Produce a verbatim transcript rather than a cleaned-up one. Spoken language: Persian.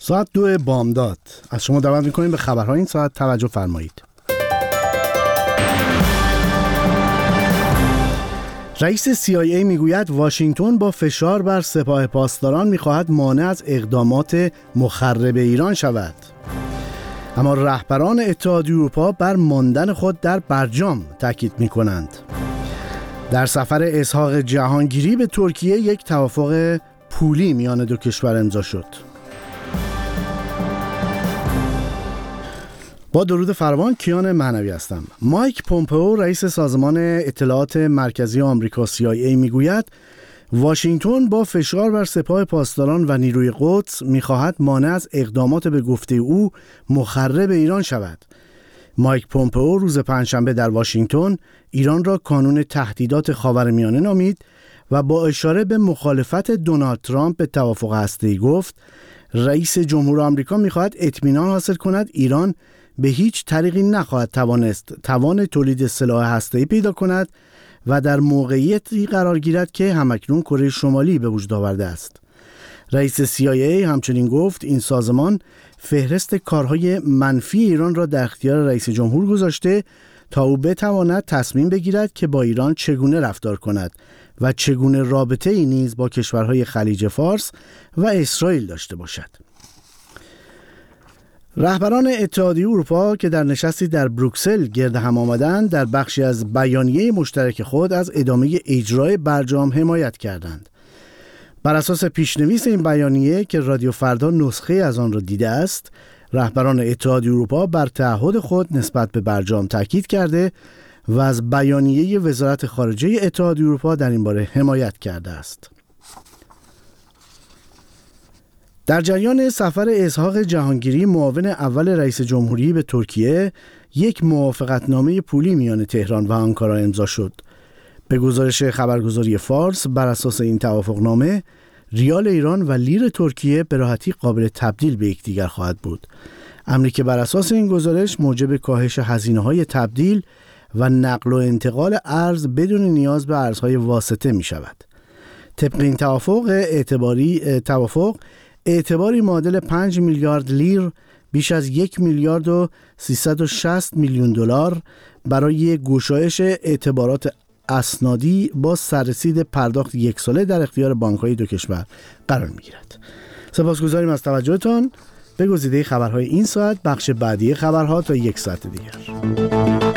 ساعت دو بامداد. از شما دعوت می‌کنیم به خبرهای این ساعت توجه فرمایید. رئیس سی آی ای میگوید واشنگتن با فشار بر سپاه پاسداران می‌خواهد مانع از اقدامات مخرب ایران شود. اما رهبران اتحادیه اروپا بر ماندن خود در برجام تاکید می‌کنند. در سفر اسحاق جهانگیری به ترکیه یک توافق پولی میان دو کشور امضا شد. با درود فراوان، کیان معنوی هستم. مایک پومپئو رئیس سازمان اطلاعات مرکزی آمریکا سی آی ای میگوید واشنگتن با فشار بر سپاه پاسداران و نیروی قدس میخواهد مانع از اقدامات به گفته او مخرب ایران شود. مایک پومپئو روز پنجشنبه در واشنگتن ایران را کانون تهدیدات خاورمیانه نامید و با اشاره به مخالفت دونالد ترامپ به توافق هسته‌ای گفت رئیس جمهور آمریکا میخواهد اطمینان حاصل کند ایران به هیچ طریقی نخواهد توانست توان تولید سلاح هسته‌ای پیدا کند و در موقعیتی قرار گیرد که همکنون کره شمالی به وجود آورده است. رئیس سی آی ای همچنین گفت این سازمان فهرست کارهای منفی ایران را در اختیار رئیس جمهور گذاشته تا او بتواند تصمیم بگیرد که با ایران چگونه رفتار کند و چگونه رابطه‌ای نیز با کشورهای خلیج فارس و اسرائیل داشته باشد. رهبران اتحادیه اروپا که در نشستی در بروکسل گرد هم آمدند در بخشی از بیانیه مشترک خود از ادامه اجرای برجام حمایت کردند. بر اساس پیشنویس این بیانیه که رادیو فردا نسخه از آن را دیده است، رهبران اتحادیه اروپا بر تعهد خود نسبت به برجام تاکید کرده و از بیانیه وزارت خارجه اتحادیه اروپا در این باره حمایت کرده است. در جریان سفر اسحاق جهانگیری معاون اول رئیس جمهوری به ترکیه، یک موافقتنامه پولی میان تهران و آنکارا امضا شد. به گزارش خبرگزاری فارس، بر اساس این توافقنامه، ریال ایران و لیر ترکیه به راحتی قابل تبدیل به یکدیگر خواهد بود. امری که بر اساس این گزارش موجب کاهش هزینه‌های تبدیل و نقل و انتقال ارز بدون نیاز به ارزهای واسطه می شود. طبق این توافق اعتباری توافق اعتباری معادل پنج میلیارد لیر، بیش از یک میلیارد و سیصد و شصت میلیون دلار برای گشایش اعتبارات اسنادی با سررسید پرداخت یک ساله در اختیار بانک‌های دو کشور قرار می‌گیرد. سپاسگزاریم از توجهتان. به گزیده خبرهای این ساعت، بخش بعدی خبرها تا یک ساعت دیگر.